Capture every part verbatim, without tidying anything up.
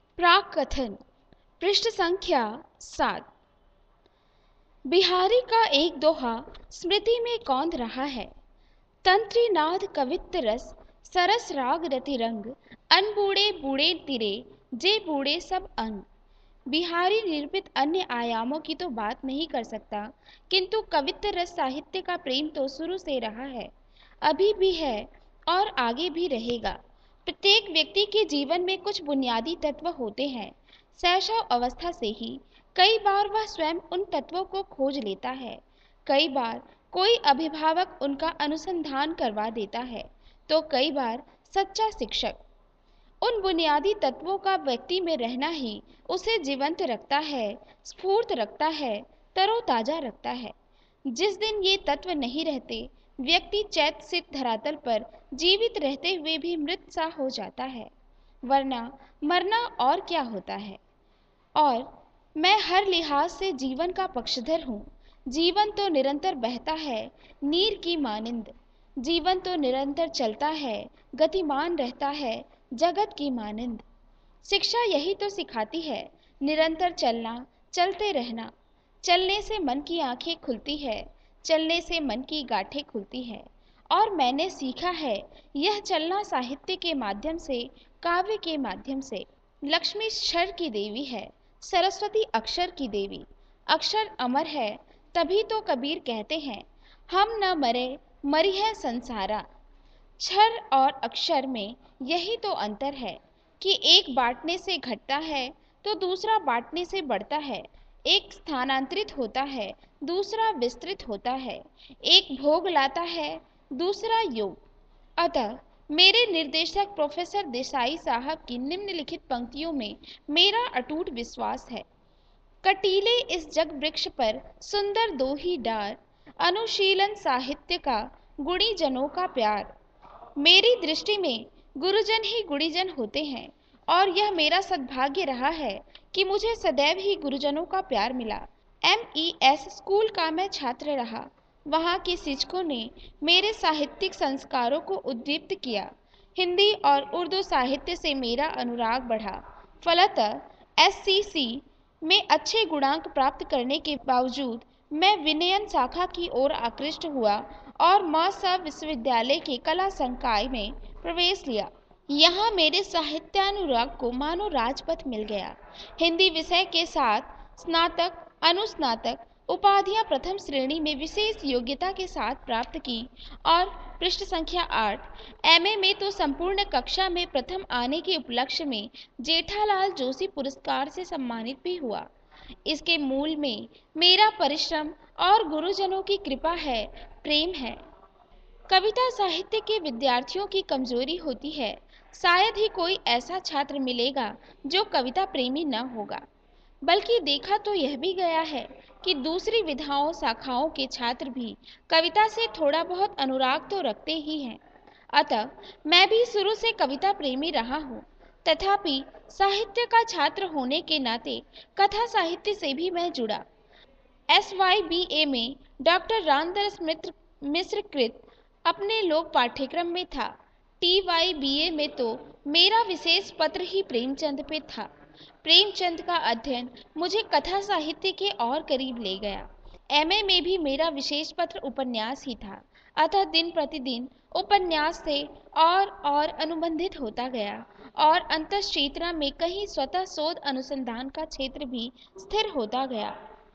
प्राक कथन पृष्ठ संख्या सात। बिहारी का एक दोहा स्मृति में कौंध रहा है। तंत्री नाद कवित्त रस सरस राग रति रंग अन बूढ़े बूढ़े तिरे जे बूढ़े सब अंग। बिहारी निर्मित अन्य आयामों की तो बात नहीं कर सकता, किंतु कवित्त रस साहित्य का प्रेम तो शुरू से रहा है, अभी भी है और आगे भी रहेगा। प्रत्येक व्यक्ति के जीवन में कुछ बुनियादी तत्व होते हैं। शैशव अवस्था से ही कई बार वह स्वयं उन तत्वों को खोज लेता है, कई बार कोई अभिभावक उनका अनुसंधान करवा देता है, तो कई बार सच्चा शिक्षक। उन बुनियादी तत्वों का व्यक्ति में रहना ही उसे जीवंत रखता है, स्फूर्त रखता है, तरोताजा रखता है। जिस दिन ये तत्व नहीं रहते, व्यक्ति चैत सित धरातल पर जीवित रहते हुए भी मृत सा हो जाता है, वरना मरना और क्या होता है। और मैं हर लिहाज से जीवन का पक्षधर हूँ। जीवन तो निरंतर बहता है नीर की मानिंद, जीवन तो निरंतर चलता है, गतिमान रहता है जगत की मानिंद। शिक्षा यही तो सिखाती है, निरंतर चलना, चलते रहना। चलने से मन की आंखें खुलती है, चलने से मन की गांठें खुलती है। और मैंने सीखा है यह चलना साहित्य के माध्यम से, काव्य के माध्यम से। लक्ष्मी क्षर की देवी है, सरस्वती अक्षर की देवी। अक्षर अमर है, तभी तो कबीर कहते हैं हम न मरे मरी है संसारा। क्षर और अक्षर में यही तो अंतर है कि एक बांटने से घटता है तो दूसरा बांटने से बढ़ता है। एक स्थानांतरित होता है, दूसरा विस्तृत होता है। एक भोग लाता है, दूसरा योग। अतः मेरे निर्देशक प्रोफेसर देसाई साहब की निम्नलिखित पंक्तियों में मेरा अटूट विश्वास है। कटीले इस जग वृक्ष पर सुंदर दो ही डार, अनुशीलन साहित्य का गुणी जनों का प्यार। मेरी दृष्टि में गुरुजन ही गुणीजन होते हैं, और यह मेरा सद्भाग्य रहा है कि मुझे सदैव ही गुरुजनों का प्यार मिला। एम ई एस स्कूल का मैं छात्र रहा। वहाँ के शिक्षकों ने मेरे साहित्यिक संस्कारों को उद्दीप्त किया। हिंदी और उर्दू साहित्य से मेरा अनुराग बढ़ा। फलतः एस सी सी में अच्छे गुणांक प्राप्त करने के बावजूद मैं विनयन शाखा की ओर आकृष्ट हुआ और मौसा विश्वविद्यालय के कला संकाय में प्रवेश लिया। यहाँ मेरे साहित्यानुराग को मानो राजपथ मिल गया। हिंदी विषय के साथ स्नातक, अनुस्नातक उपाधियाँ प्रथम श्रेणी में विशेष योग्यता के साथ प्राप्त की और पृष्ठ संख्या आठ, एमए में तो संपूर्ण कक्षा में प्रथम आने के उपलक्ष्य में जेठालाल जोशी पुरस्कार से सम्मानित भी हुआ। इसके मूल में मेरा परिश्रम और गुरुजनों की कृपा है, प्रेम है। कविता साहित्य के विद्यार्थियों की कमजोरी होती है। शायद ही कोई ऐसा छात्र मिलेगा जो कविता प्रेमी न होगा। बल्कि देखा तो यह भी गया है कि दूसरी विधाओं शाखाओं के छात्र भी कविता से थोड़ा बहुत अनुराग तो रखते ही हैं। अतः मैं भी शुरू से कविता प्रेमी रहा हूँ। तथापि साहित्य का छात्र होने के नाते कथा साहित्य से भी मैं जुड़ा। एस वाई बी ए में डॉक्टर रामदास मित्र मिश्र कृत अपने लोक पाठ्यक्रम में था। टी वाई बी ए में तो मेरा विशेष पत्र ही प्रेमचंद पे था। प्रेमचंद का अध्ययन मुझे कथा साहित्य के और करीब ले गया। एमए में भी मेरा विशेष पत्र उपन्यास ही था। अतः दिन प्रतिदिन उपन्यास से और और अनुबंधित होता गया और अंतःचेतना में कहीं स्वतः शोध अनुसंधान का क्षेत्र भी स्थिर होता गया।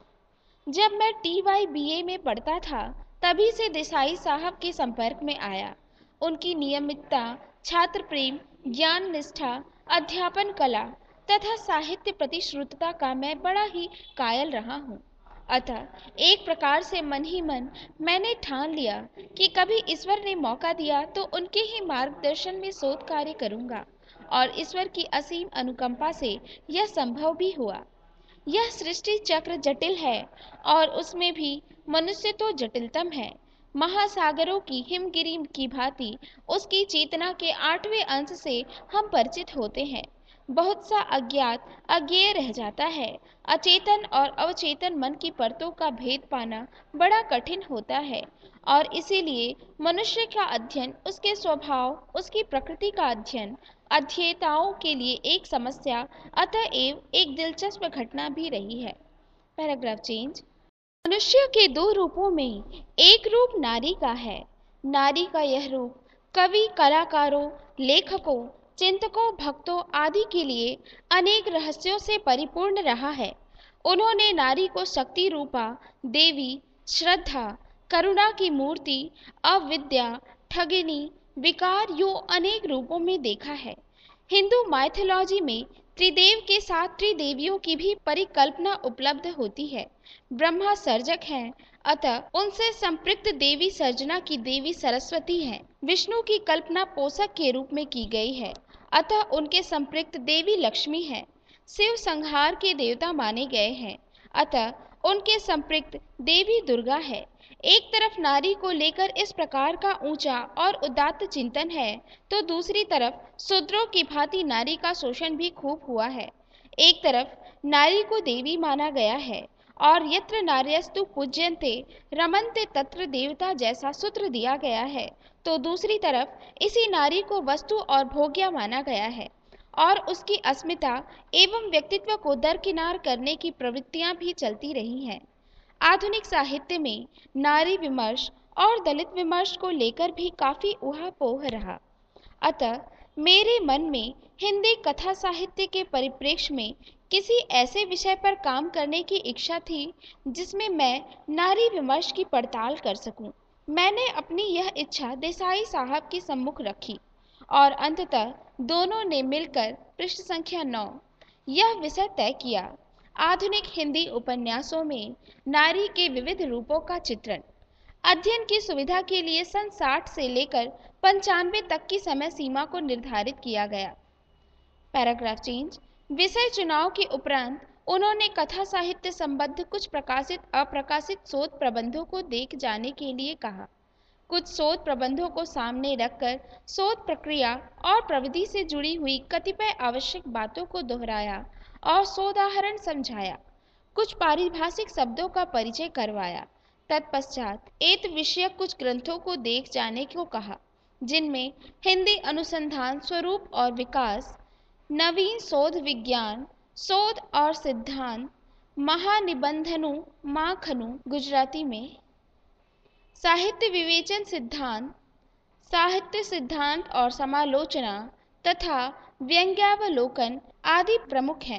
जब मैं टी वाई बी ए में पढ़ता था, तभी से देसाई साहब के संपर्क में आया। उनकी नियमितता, छात्र प्रेम, ज्ञान निष्ठा, अध्यापन कला तथा साहित्य प्रति श्रुतता का मैं बड़ा ही कायल रहा हूँ। अतः एक प्रकार से मन ही मन मैंने ठान लिया कि कभी ईश्वर ने मौका दिया तो उनके ही मार्गदर्शन में शोध कार्य करूँगा, और ईश्वर की असीम अनुकंपा से यह संभव भी हुआ। यह सृष्टि चक्र जटिल है और उसमें भी मनुष्य तो जटिलतम है। महासागरों की हिमगिरी की भांति उसकी चेतना के आठवें अंश से हम परिचित होते हैं। बहुत सा अज्ञात अज्ञेय रह जाता है। अचेतन और अवचेतन मन की परतों का भेद पाना बड़ा कठिन होता है, और इसीलिए मनुष्य का अध्ययन, उसके स्वभाव, उसकी प्रकृति का अध्ययन अध्येताओं के लिए एक समस्या अतएव एक दिलचस्प घटना भी रही है। Paragraph change. मनुष्य के दो रूपों में एक रूप नारी का है। नारी का यह रूप कवि, कलाकारों, लेखकों, चिंतकों, भक्तों आदि के लिए अनेक रहस्यों से परिपूर्ण रहा है। उन्होंने नारी को शक्ति रूपा, देवी, श्रद्धा, करुणा की मूर्ति, अविद्या, ठगिनी, विकार यूं अनेक रूपों में देखा है। हिंदू माइथोलॉजी में त्रिदेव के साथ त्रिदेवियों की भी परिकल्पना उपलब्ध होती है। ब्रह्मा सर्जक हैं, अतः उनसे संपृक्त देवी सर्जना की देवी सरस्वती हैं। विष्णु की कल्पना पोषक के रूप में की गई है, अतः उनके संपृक्त देवी लक्ष्मी हैं। शिव संहार के देवता माने गए हैं, अतः उनके संपृक्त देवी दुर्गा है। एक तरफ नारी को लेकर इस प्रकार का ऊंचा और उदात्त चिंतन है, तो दूसरी तरफ शूद्रों की भांति नारी का शोषण भी खूब हुआ है। एक तरफ नारी को देवी माना गया है और यत्र नार्यस्तु पूज्यन्ते रमन्ते तत्र देवता जैसा सूत्र दिया गया है, तो दूसरी तरफ इसी नारी को वस्तु और भोग्य माना गया है और उसकी अस्मिता एवं व्यक्तित्व को दरकिनार करने की प्रवृत्तियां भी चलती रही हैं। आधुनिक साहित्य में नारी विमर्श और दलित विमर्श को लेकर भी काफी ऊहापोह रहा। अतः मेरे मन में हिंदी कथा साहित्य के परिप्रेक्ष्य में किसी ऐसे विषय पर काम करने की इच्छा थी जिसमें मैं नारी विमर्श की पड़ताल कर सकूं। मैंने अपनी यह इच्छा देसाई साहब के सम्मुख रखी और अंततः दोनों ने मिलकर पृष्ठ संख्या नौ यह विषय तय किया। आधुनिक हिंदी उपन्यासों में नारी के विविध रूपों का चित्रण। अध्ययन की सुविधा के लिए सन साठ से लेकर पंचानवे तक की समय सीमा को निर्धारित किया गया। Paragraph change. विषय चुनाव के उपरांत उन्होंने कथा साहित्य संबद्ध कुछ प्रकाशित अप्रकाशित शोध प्रबंधों को देख जाने के लिए कहा। कुछ शोध प्रबंधों को सामने रखकर शोध प्रक्रिया और प्रविधि से जुड़ी हुई कतिपय आवश्यक बातों को दोहराया और सोदाहरण समझाया। कुछ पारिभाषिक शब्दों का परिचय करवाया। तत्पश्चात एत विषयक कुछ ग्रंथों को देख जाने को कहा, जिनमें हिंदी अनुसंधान, स्वरूप और विकास, नवीन शोध विज्ञान, शोध और सिद्धांत, महानिबंधनु माखनु गुजराती में, साहित्य विवेचन सिद्धांत, साहित्य सिद्धांत और समालोचना तथा व्यंग्यावलोकन आदि प्रमुख हैं।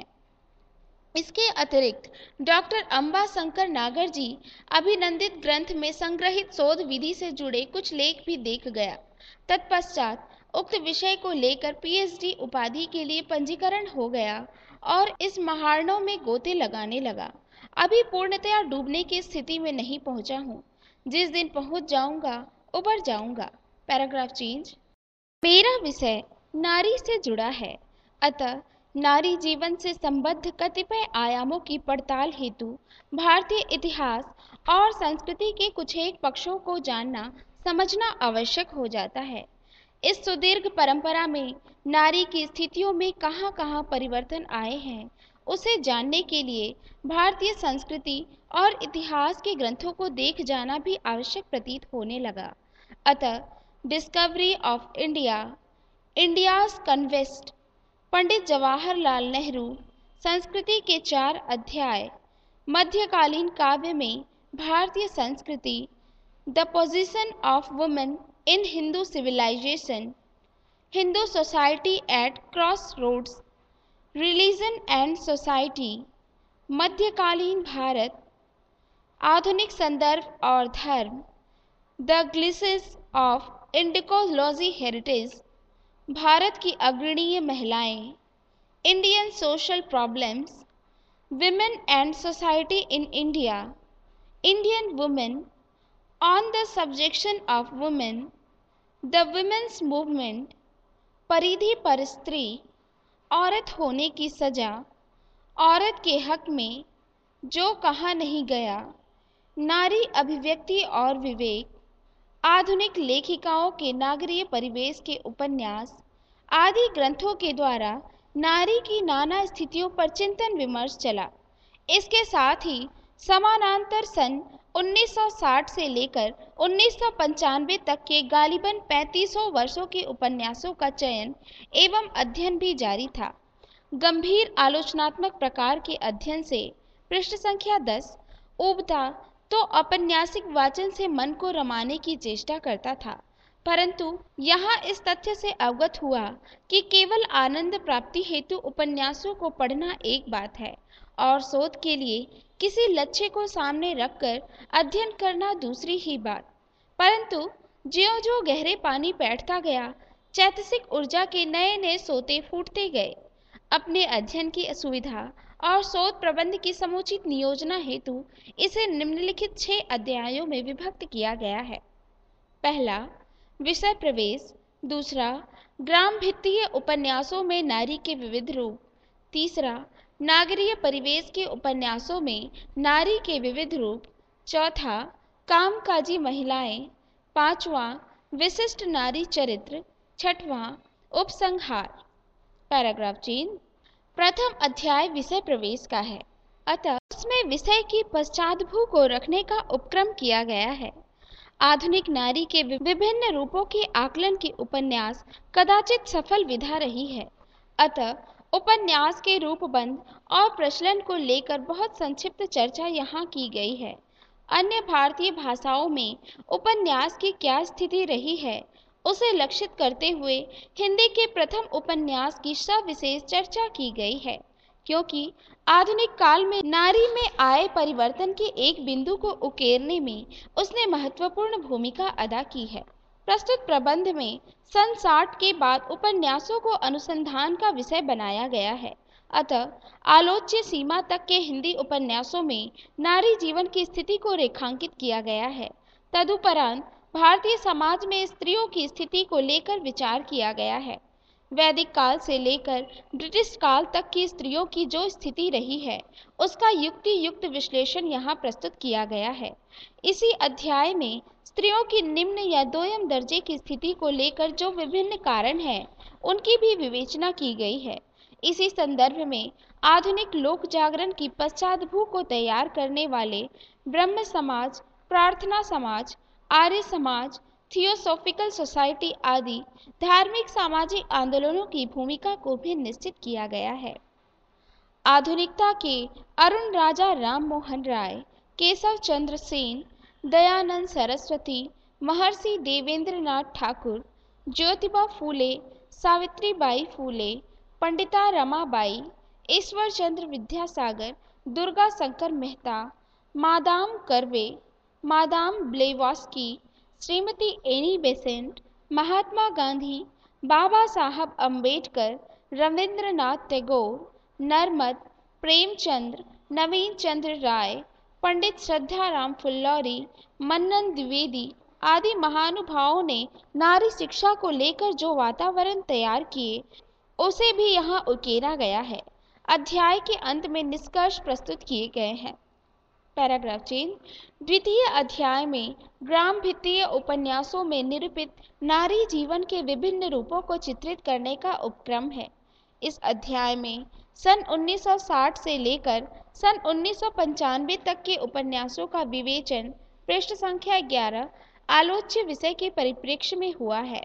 इसके अतिरिक्त डॉक्टर अंबा शंकर नागर जी अभिनंदित ग्रंथ में संग्रहित शोध विधि से जुड़े कुछ लेख भी देख गया। तत्पश्चात उक्त विषय को लेकर पीएचडी उपाधि के लिए पंजीकरण हो गया और इस महारणों में गोते लगाने लगा। अभी पूर्णतया डूबने की स्थिति में नहीं पहुंचा हूँ। जिस दिन पहुंच जाऊंगा उबर जाऊंगा। Paragraph change. मेरा विषय नारी से जुड़ा है, अतः नारी जीवन से संबद्ध कतिपय आयामों की पड़ताल हेतु भारतीय इतिहास और संस्कृति के कुछ एक पक्षों को जानना समझना आवश्यक हो जाता है। इस सुदीर्घ परंपरा में नारी की स्थितियों में कहां कहां परिवर्तन आए हैं, उसे जानने के लिए भारतीय संस्कृति और इतिहास के ग्रंथों को देख जाना भी आवश्यक प्रतीत होने लगा। अतः Discovery of India, India's conquest, Pandit Jawaharlal Nehru, संस्कृति के चार अध्याय, मध्यकालीन काव्य में भारतीय संस्कृति, the position of women in Hindu civilization, Hindu society at crossroads, religion and society, मध्यकालीन भारत, आधुनिक संदर्भ और धर्म, the glimpses of Indicology heritage, Bharat की अग्रणीय महिलाएं, Indian social problems, women and society in India, Indian women, on the subjection of women, the women's movement, परिधि पर स्त्री, औरत होने की सजा, औरत के हक में जो कहा नहीं गया, नारी अभिव्यक्ति और विवेक, आधुनिक लेखिकाओं के नागरीय परिवेश के उपन्यास आदि ग्रंथों के द्वारा नारी की नाना स्थितियों पर चिंतन विमर्श चला। इसके साथ ही समानांतर सन उन्नीस सौ साठ से लेकर उन्नीस सौ पंचानवे तक के गालिबन पैंतीसों वर्षों के उपन्यासों का चयन एवं अध्ययन भी जारी था। गंभीर आलोचनात्मक प्रकार के अध्ययन से पृष्ठ संख्या दस उबता तो औपन्यासिक वाचन से मन को रमाने की चेष्टा करता था, परंतु यहाँ इस तथ्य से अवगत हुआ कि केवल आनंद प्राप्ति हेतु उपन्यासों को पढ़ना एक बात है और शोध के लिए किसी लक्ष्य को सामने रखकर अध्ययन करना दूसरी ही बात। परंतु ज्यों-ज्यों गहरे पानी बैठता गया, चैतसिक ऊर्जा के नए नए सोते फूटते गए। अपने अध्ययन की सुविधा और शोध प्रबंध की समुचित नियोजना हेतु इसे निम्नलिखित छह अध्यायों में विभक्त किया गया है। पहला, विषय प्रवेश। दूसरा, ग्राम भित्तीय उपन्यासों में नारी के विविध रूप। तीसरा, नागरीय परिवेश के उपन्यासों में नारी के विविध रूप। चौथा, कामकाजी महिलाएं। पांचवा, विशिष्ट नारी चरित्र। छठवां, उपसंहार। पैराग्राफ चिन्ह। प्रथम अध्याय विषय प्रवेश का है, अतः उसमें विषय की पश्चादभू को रखने का उपक्रम किया गया है। आधुनिक नारी के विभिन्न रूपों के आकलन की उपन्यास कदाचित सफल विधा रही है, अतः उपन्यास के रूपबंध और प्रचलन को लेकर बहुत संक्षिप्त चर्चा यहाँ की गई है। अन्य भारतीय भाषाओं में उपन्यास की क्या स्थिति रही है, उसे लक्षित करते हुए हिंदी के प्रथम उपन्यास की सविशेष चर्चा की गई है, क्योंकि आधुनिक काल में नारी में आए परिवर्तन के एक बिंदु को उकेरने में उसने महत्वपूर्ण भूमिका अदा की है। प्रस्तुत प्रबंध में सन साठ के बाद उपन्यासों को अनुसंधान का विषय बनाया गया है, अतः आलोच्य सीमा तक के हिंदी उपन्यासों में नारी जीवन की स्थिति को रेखांकित किया गया है। तदुपरांत भारतीय समाज में स्त्रियों की स्थिति को लेकर विचार किया गया है। वैदिक काल से लेकर ब्रिटिश काल तक की स्त्रियों की जो स्थिति रही है, उसका युक्ति युक्त विश्लेषण यहाँ प्रस्तुत किया गया है। इसी अध्याय में स्त्रियों की निम्न या दोयम दर्जे की स्थिति को लेकर जो विभिन्न कारण हैं, उनकी भी विवेचना की गई है। इसी संदर्भ में आधुनिक लोक जागरण की पश्चादभू को तैयार करने वाले ब्रह्म समाज, प्रार्थना समाज, आर्य समाज, थियोसॉफिकल सोसाइटी आदि धार्मिक सामाजिक आंदोलनों की भूमिका को भी निश्चित किया गया है। आधुनिकता के अरुण राजा राम मोहन राय, केशव चंद्र सेन, दयानंद सरस्वती, महर्षि Debendranath Thakur, Jyotiba Phule, Savitribai Phule, Pandita Ramabai, Ishwar Chandra Vidyasagar, Durga Shankar Mehta, Madame Karve, Madame Blavatsky, Shrimati Annie Besant, Mahatma Gandhi, Baba Saheb Ambedkar, Rabindranath Tagore, Narmad, Premchandra, नवीन चंद्र राय, पंडित श्रद्धाराम फुल्लौरी, मन्नन द्विवेदी आदि महानुभावों ने नारी शिक्षा को लेकर जो वातावरण तैयार किए, उसे भी यहाँ उकेरा गया है। अध्याय के अंत में निष्कर्ष प्रस्तुत किए गए हैं। पैराग्राफ चिन्ह। द्वितीय अध्याय में ग्राम भित्तीय उपन्यासों में निरूपित नारी जीवन के विभिन्न रूपों को चित्रित करने का उपक्रम है। इस अध्याय में सन उन्नीस सौ साठ से लेकर सन उन्नीस सौ पंचानवे तक के उपन्यासों का विवेचन पृष्ठ संख्या ग्यारह आलोच्य विषय के परिप्रेक्ष्य में हुआ है।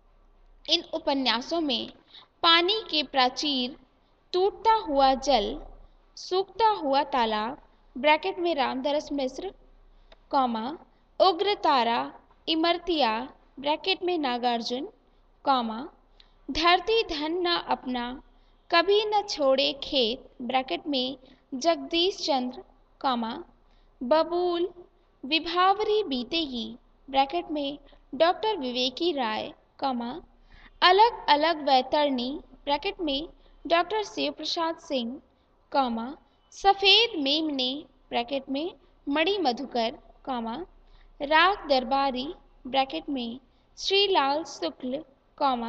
इन उपन्यासों में पानी के प्राचीर, टूटता हुआ जल, सूखता हुआ तालाब ब्रैकेट में रामदरस मिश्र, कॉमा, उग्र तारा, इमरतिया ब्रैकेट में नागार्जुन, कॉमा, धरती धन न अपना, कभी न छोड़े खेत ब्रैकेट में जगदीश चंद्र, कॉमा, बबूल, विभावरी बीतेगी ब्रैकेट में डॉक्टर विवेकी राय, कॉमा, अलग अलग वैतरणी ब्रैकेट में डॉक्टर शिव प्रसाद सिंह, कॉमा, सफ़ेद मेमने ब्रैकेट में मणि मधुकर, कॉमा, राग दरबारी ब्रैकेट में श्रीलाल शुक्ल, कॉमा,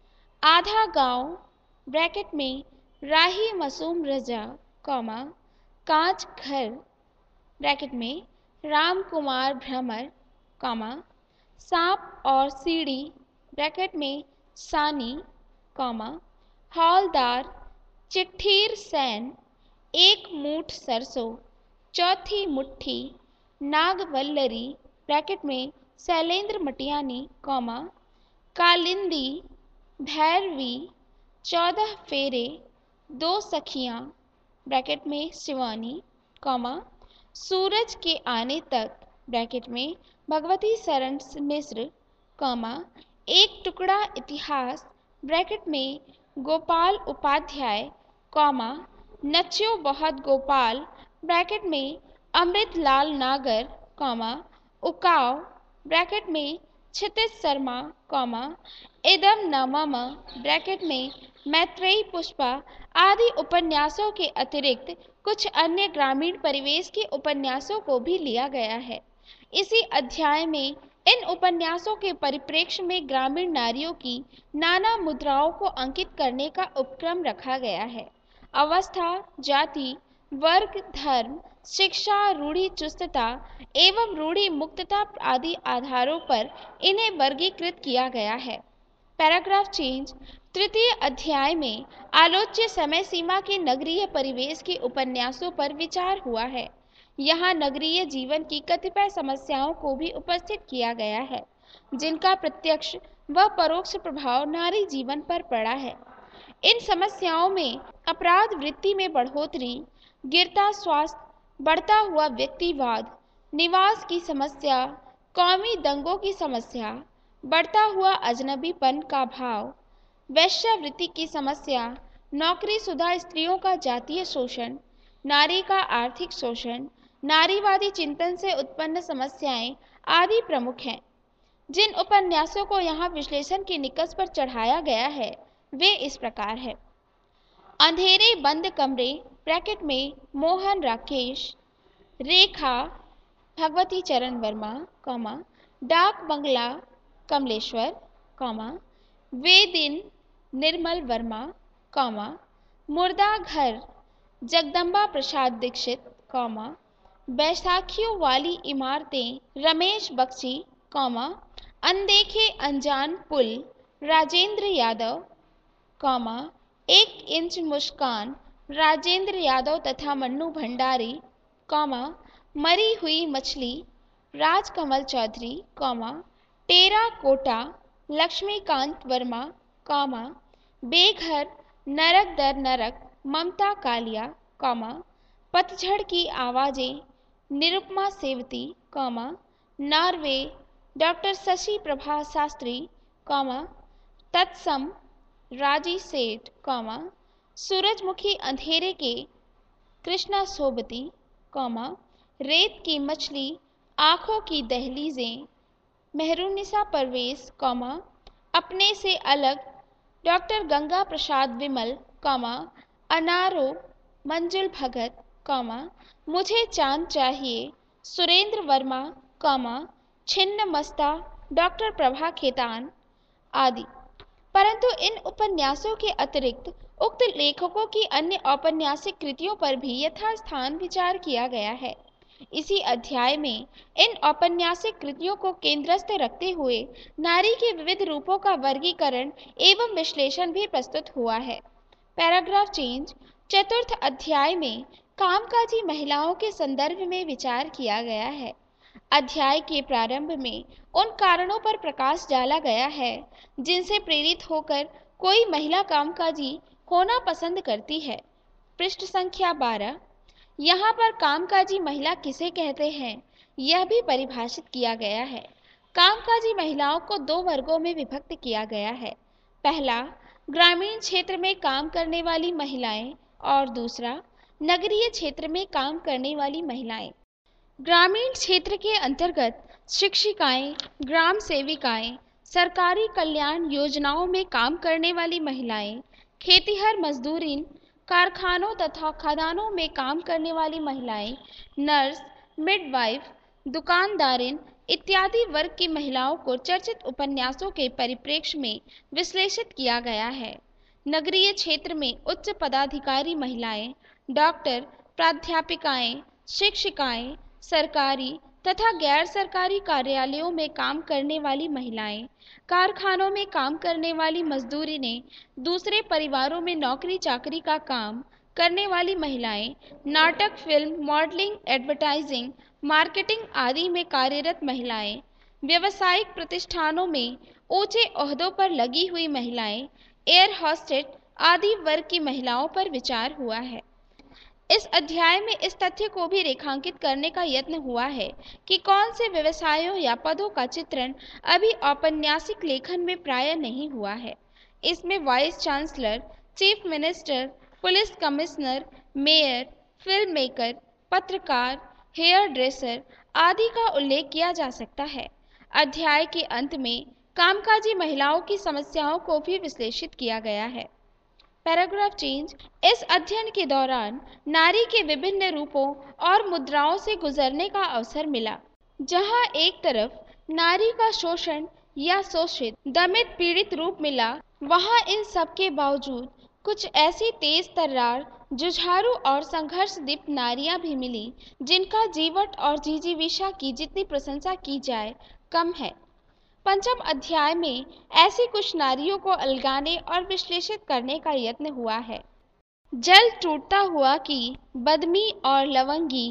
आधा गांव ब्रैकेट में राही मासूम रजा, कॉमा, कांच घर ब्रैकेट में राम कुमार भ्रमर, कॉमा, सांप और सीढ़ी ब्रैकेट में सानी, कॉमा, हौलदार, चिट्ठीर सैन, एक मूठ सरसों, चौथी मुट्ठी, नागवल्लरी ब्रैकेट में शैलेंद्र मटियानी, कॉमा कालिंदी, भैरवी, चौदह फेरे, दो सखियां ब्रैकेट में शिवानी, कॉमा सूरज के आने तक ब्रैकेट में भगवती शरण मिश्र, कॉमा एक टुकड़ा इतिहास ब्रैकेट में गोपाल उपाध्याय, कॉमा नच्यो बहुत गोपाल ब्रैकेट में अमृतलाल नागर, कॉमा उकाव ब्रैकेट में क्षितिज शर्मा, कॉमा इदम न मम ब्रैकेट में मैत्रेयी पुष्पा आदि उपन्यासों के अतिरिक्त कुछ अन्य ग्रामीण परिवेश के उपन्यासों को भी लिया गया है। इसी अध्याय में इन उपन्यासों के परिप्रेक्ष्य में ग्रामीण नारियों की नाना मुद्राओं को अंकित करने का उपक्रम रखा गया है। अवस्था, जाति, वर्ग, धर्म, शिक्षा, रूढ़ि चुस्तता एवं रूढ़ि मुक्तता आदि आधारों पर इन्हें वर्गीकृत किया गया है। Paragraph change. तृतीय अध्याय में आलोच्य समय सीमा के नगरीय परिवेश के उपन्यासों पर विचार हुआ है। यहाँ नगरीय जीवन की कतिपय समस्याओं को भी उपस्थित किया गया है, जिनका प्रत्यक्ष व परोक्ष प्रभाव नारी जीवन पर पड़ा है। इन समस्याओं में अपराध वृत्ति में बढ़ोतरी, गिरता स्वास्थ्य, बढ़ता हुआ व्यक्तिवाद, निवास की समस्या, कौमी दंगों की समस्या, बढ़ता हुआ अजनबीपन का भाव, वैश्यावृत्ति की समस्या, नौकरीशुदा स्त्रियों का जातीय शोषण, नारी का आर्थिक शोषण, नारीवादी चिंतन से उत्पन्न समस्याएं आदि प्रमुख हैं। जिन उपन्यासों को यहाँ विश्लेषण के निकष पर चढ़ाया गया है वे इस प्रकार है। अंधेरे बंद कमरे ब्रैकेट में मोहन राकेश, रेखा भगवती चरण वर्मा, कॉमा डाक बंगला कमलेश्वर, कॉमा वेदिन निर्मल वर्मा, कॉमा मुर्दा घर जगदम्बा प्रसाद दीक्षित, कॉमा बैसाखियों वाली इमारतें रमेश बख्शी, कॉमा अनदेखे अनजान पुल राजेंद्र यादव, कॉमा एक इंच मुस्कान राजेंद्र यादव तथा मन्नू भंडारी, कॉमा मरी हुई मछली Rajkamal Chaudhary, comma terracotta Laxmikant Verma, comma बेघर नरक दर नरक ममता कालिया, कॉमा पतझड़ की आवाजें Nirupama Sevati, comma Norway doctor Shashi Prabha Shastri, comma तत्सम राजी सेठ, कॉमा सूरजमुखी अंधेरे के कृष्णा सोबती, कॉमा रेत की मछली आँखों की दहलीजें मेहरुनिसा परवेज, कॉमा अपने से अलग doctor Ganga Prasad Vimal, comma Anaro Manjul Bhagat, comma मुझे चांद चाहिए सुरेंद्र वर्मा, कॉमा छिन्न मस्ता डॉक्टर प्रभा खेतान आदि। परंतु इन उपन्यासों के अतिरिक्त उक्त लेखकों की अन्य औपन्यासिक कृतियों पर भी यथास्थान विचार किया गया है। इसी अध्याय में इन औपन्यासिक कृतियों को केंद्रस्थ रखते हुए नारी के विविध रूपों का वर्गीकरण एवं विश्लेषण भी प्रस्तुत हुआ है। Paragraph change. चतुर्थ अध्याय में कामकाजी महिलाओं के संदर्भ में विचार किया गया है। अध्याय के प्रारंभ में उन कारणों पर प्रकाश डाला गया है जिनसे प्रेरित होकर कोई महिला कामकाजी होना पसंद करती है। पृष्ठ संख्या बारह। यहाँ पर कामकाजी महिला किसे कहते हैं यह भी परिभाषित किया गया है। कामकाजी महिलाओं को दो वर्गों में विभक्त किया गया है। पहला, ग्रामीण क्षेत्र में काम करने वाली महिलाएं और दूसरा, नगरीय क्षेत्र में काम करने वाली महिलाएं। ग्रामीण क्षेत्र के अंतर्गत शिक्षिकाएं, ग्राम सेविकाएं, सरकारी कल्याण योजनाओं में काम करने वाली महिलाएं, खेतीहर मजदूरीन, कारखानों तथा खदानों में काम करने वाली महिलाएं, नर्स, मिडवाइफ, दुकानदारिन इत्यादि वर्ग की महिलाओं को चर्चित उपन्यासों के परिप्रेक्ष्य में विश्लेषित किया गया है। नगरीय क्षेत्र में उच्च पदाधिकारी महिलाएं, डॉक्टर, प्राध्यापिकाएं, शिक्षिकाएं, सरकारी तथा गैर सरकारी कार्यालयों में काम करने वाली महिलाएं, कारखानों में काम करने वाली मजदूरी ने दूसरे परिवारों में नौकरी चाकरी का काम, करने वाली महिलाएं, नाटक, फिल्म, मॉडलिंग, एडवर्टाइजिंग, मार्केटिंग आदि में कार्यरत महिलाएं, व्यावसायिक प्रतिष्ठानों में ऊंचे ओहदों पर लगी हुई महिलाएं, एयर होस्टेस आदि वर्ग की महिलाओं पर विचार हुआ है। इस अध्याय में इस तथ्य को भी रेखांकित करने का यत्न हुआ है कि कौन से व्यवसायों या पदों का चित्रण अभी औपन्यासिक लेखन में प्राय नहीं हुआ है। इसमें vice chancellor, chief minister, police commissioner, mayor, film maker, पत्रकार, हेयर ड्रेसर आदि का उल्लेख किया जा सकता है। अध्याय के अंत में कामकाजी महिलाओं की समस्याओं को भी विश्लेषित किया गया है। Paragraph change. इस अध्ययन के दौरान नारी के विभिन्न रूपों और मुद्राओं से गुजरने का अवसर मिला। जहां एक तरफ नारी का शोषण या शोषित, दमित, पीड़ित रूप मिला, वहां इन सब के बावजूद कुछ ऐसी तेज तर्रार, जुझारू और संघर्ष दीप्त नारियां भी मिली जिनका जीवट और जिजीविषा की जितनी प्रशंसा की जाए कम है। पंचम अध्याय में ऐसी कुछ नारियों को अलगाने और विश्लेषित करने का यत्न हुआ है। जल टूटता हुआ की बदमी और लवंगी,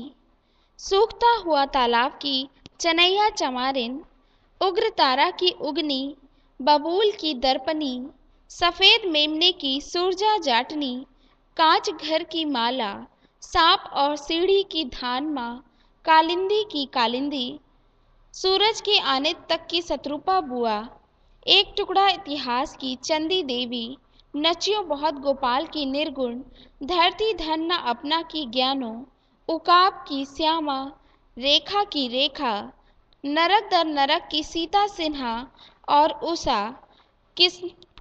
सूखता हुआ तालाब की चनैया चमारिन, उग्र तारा की उगनी, बबूल की दर्पणी, सफेद मेमने की सूरजा जाटनी, कांच घर की माला, सांप और सीढ़ी की धान माँ, कालिंदी की कालिंदी, सूरज के आने तक की शत्रुपा बुआ, एक टुकड़ा इतिहास की चंदी देवी, नचियो बहुत गोपाल की निर्गुण, धरती धन न अपना की ज्ञानो, उकाब की श्यामा, रेखा की रेखा, नरक दर नरक की सीता सिन्हा और उषा, किस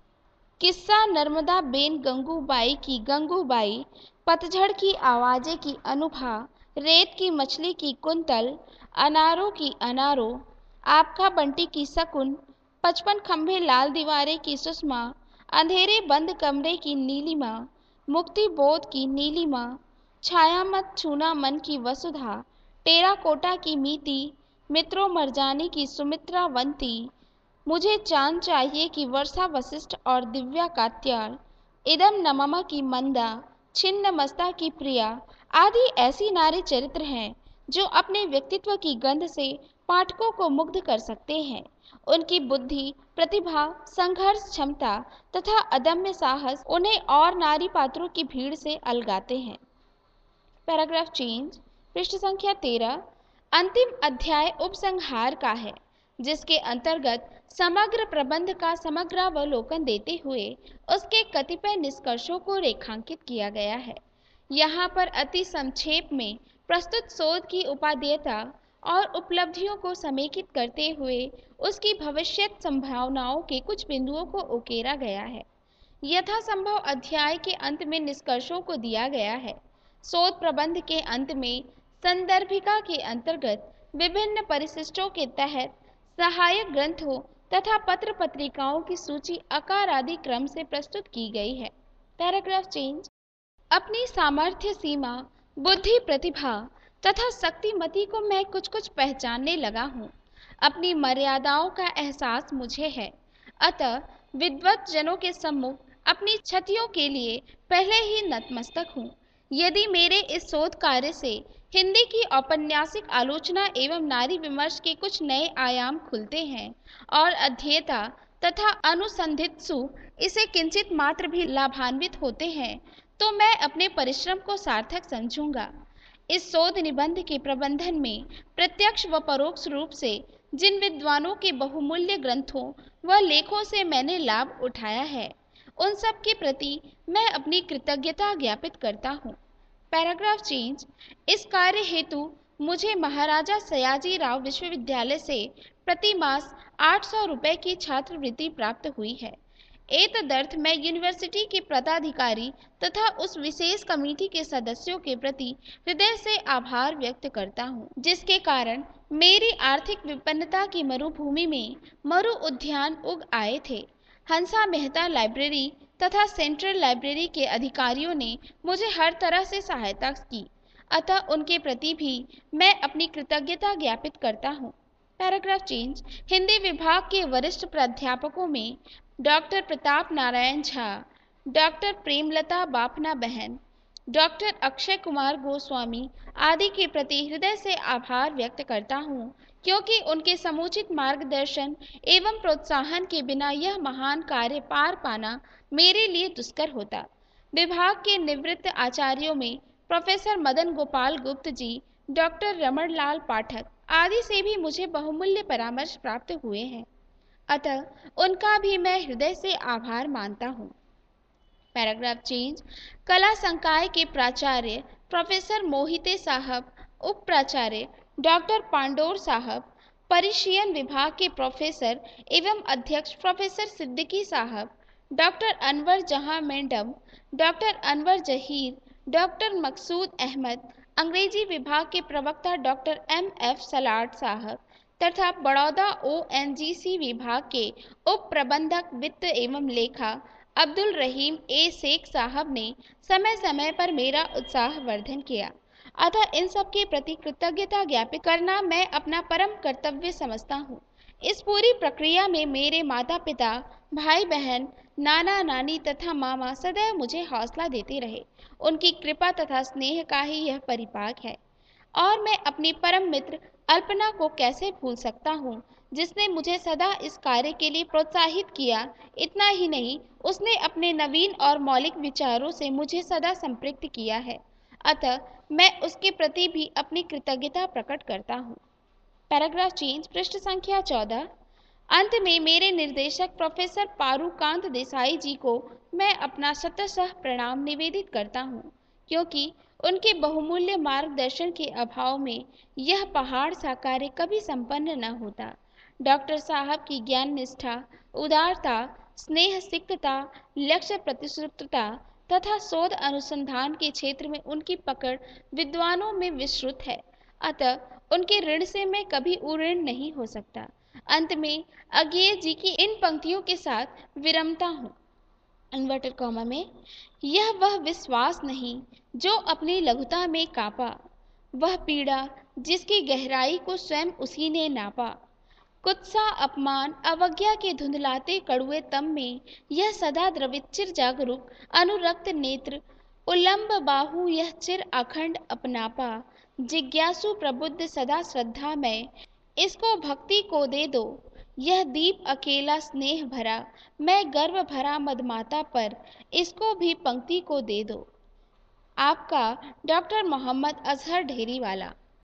किस्सा नर्मदा बेन गंगूबाई की गंगूबाई, पतझड़ की आवाजें की अनुभा, रेत की मछली की कुंतल, अनारों की अनारो, आपका बंटी की शकुन, पचपन खंभे लाल दीवारें की सुषमा, अंधेरे बंद कमरे की नीलिमा, मुक्ति बोध की नीलिमा, छाया मत छूना मन की वसुधा, टेराकोटा की मीति, मित्रों मरजानी की सुमित्रावंती, मुझे चांद चाहिए की वर्षा वशिष्ठ और दिव्या कात्याल, इदम नममा की मंदा, छिन्न मस्ता की प्रिया आदि ऐसी नारी चरित्र हैं जो अपने व्यक्तित्व की गंध से पाठकों को मुग्ध कर सकते हैं। उनकी बुद्धि, प्रतिभा, संघर्ष क्षमता तथा अदम्य साहस उन्हें और नारी पात्रों की भीड़ से अलगाते हैं। Paragraph change. पृष्ठ संख्या तेरह। अंतिम अध्याय उपसंहार का है, जिसके अंतर्गत समग्र प्रबंध का समग्रावलोकन देते हुए उसके कतिपय निष्कर्षों को रेखांकित किया गया है। यहाँ पर अति संक्षेप में प्रस्तुत शोध की उपादेयता और उपलब्धियों को समेकित करते हुए उसकी भविष्यत संभावनाओं के कुछ बिंदुओं को उकेरा गया है। यथासंभव अध्याय के अंत में निष्कर्षों को दिया गया है। शोध प्रबंध के अंत में संदर्भिका के अंतर्गत विभिन्न परिशिष्टों के तहत सहायक ग्रंथों तथा पत्र पत्रिकाओं की सूची आकार आदि क्रम से प्रस्तुत की गई है। Paragraph change. अपनी सामर्थ्य सीमा, बुद्धि, प्रतिभा तथा शक्तिमती को मैं कुछ कुछ पहचानने लगा हूँ। अपनी मर्यादाओं का एहसास मुझे है, अतः विद्वत जनों के सम्मुख अपनी क्षतियों के लिए पहले ही नतमस्तक हूँ। यदि मेरे इस शोध कार्य से हिंदी की औपन्यासिक आलोचना एवं नारी विमर्श के कुछ नए आयाम खुलते हैं और अध्येता तथा अनुसंधित्सु इसे किंचित मात्र भी लाभान्वित होते हैं, तो मैं अपने परिश्रम को सार्थक समझूंगा। इस शोध निबंध के प्रबंधन में प्रत्यक्ष व परोक्ष रूप से जिन विद्वानों के बहुमूल्य ग्रंथों व लेखों से मैंने लाभ उठाया है, उन सब के प्रति मैं अपनी कृतज्ञता ज्ञापित करता हूँ। Paragraph change. इस कार्य हेतु मुझे महाराजा सयाजी राव विश्वविद्यालय से प्रति मास आठ सौ रुपये की छात्रवृत्ति प्राप्त हुई है। एतदर्थ मैं यूनिवर्सिटी के पदाधिकारी तथा उस विशेष कमेटी के सदस्यों के प्रति हृदय से आभार व्यक्त करता हूँ, जिसके कारण मेरी आर्थिक विपन्नता की मरुभूमि में मरु उद्यान उग आए थे। हंसा मेहता लाइब्रेरी तथा सेंट्रल लाइब्रेरी के अधिकारियों ने मुझे हर तरह से सहायता की, अतः उनके प्रति भी मैं अपनी कृतज्ञता ज्ञापित करता हूँ। Paragraph change. हिंदी विभाग के वरिष्ठ प्राध्यापकों में डॉक्टर प्रताप नारायण झा, डॉक्टर प्रेमलता बाफना बहन, डॉक्टर अक्षय कुमार गोस्वामी आदि के प्रति हृदय से आभार व्यक्त करता हूँ, क्योंकि उनके समुचित मार्गदर्शन एवं प्रोत्साहन के बिना यह महान कार्य पार पाना मेरे लिए दुष्कर होता। विभाग के निवृत्त आचार्यों में प्रोफेसर मदन गोपाल गुप्त जी, डॉक्टर रमण लाल पाठक आदि से भी मुझे बहुमूल्य परामर्श प्राप्त हुए हैं, अतः उनका भी मैं हृदय से आभार मानता हूँ। Paragraph change. कला संकाय के प्राचार्य प्रोफेसर मोहिते साहब, उप प्राचार्य डॉक्टर पांडोर साहब, परिशीयन विभाग के प्रोफेसर एवं अध्यक्ष प्रोफेसर सिद्दीकी साहब, doctor Anwar Jahan madam, doctor Anwar Zaheer, doctor Maqsood Ahmad, अंग्रेजी विभाग के प्रवक्ता डॉक्टर एम एफ सलाट साहब तथा बड़ौदा ओ एन जी सी विभाग के उप प्रबंधक वित्त एवं लेखा अब्दुल रहीम ए शेख साहब ने समय समय पर मेरा उत्साह वर्धन किया, अतः इन सब के प्रति कृतज्ञता ज्ञापित करना मैं अपना परम कर्तव्य समझता हूँ। इस पूरी प्रक्रिया में मेरे माता पिता, भाई बहन, नाना नानी तथा मामा सदैव मुझे हौसला देते रहे। उनकी कृपा तथा स्नेह का ही यह परिपाक है। और मैं अपनी परम मित्र अल्पना को कैसे भूल सकता हूँ, जिसने मुझे सदा इस कार्य के लिए प्रोत्साहित किया। इतना ही नहीं, उसने अपने नवीन और मौलिक विचारों से मुझे सदा संपृक्त किया है, अतः मैं उसके प्रति भी अपनी कृतज्ञता प्रकट करता हूँ। Paragraph change. पृष्ठ संख्या चौदह। अंत में मेरे निर्देशक प्रोफेसर पारूकांत देसाई जी को मैं अपना शतशः प्रणाम निवेदित करता हूँ, क्योंकि उनके बहुमूल्य मार्गदर्शन के अभाव में यह पहाड़ सा कार्य कभी संपन्न न होता। डॉक्टर साहब की ज्ञान निष्ठा, उदारता, स्नेह सिक्तता, लक्ष्य प्रतिश्रुतता तथा शोध अनुसंधान के क्षेत्र में उनकी पकड़ विद्वानों में विश्रुत है, अतः उनके ऋण से मैं कभी उऋण नहीं हो सकता। अंत में अज्ञेय जी की इन पंक्तियों के साथ विरमता हूँ, इन्वर्टेड कॉमा में, यह वह विश्वास नहीं जो अपनी लघुता में कापा, वह पीड़ा जिसकी गहराई को स्वयं उसी ने नापा। कुत्सा अपमान अवज्ञा के धुंधलाते कड़ुए तम में यह सदा द्रवित चिर जागरूक अनुरक्त नेत्र, उल्लंब बाहु यह चिर अखंड अपनापा, जिज्ञासु प्रबुद्ध सदा श्रद्धा में, इसको भक्ति को दे दो यह दीप अकेला स्नेह भरा, मैं गर्व भरा मदमाता पर, इसको भी पंक्ति को दे दो। आपका डॉक्टर मोहम्मद अजहर ढेरीवाला।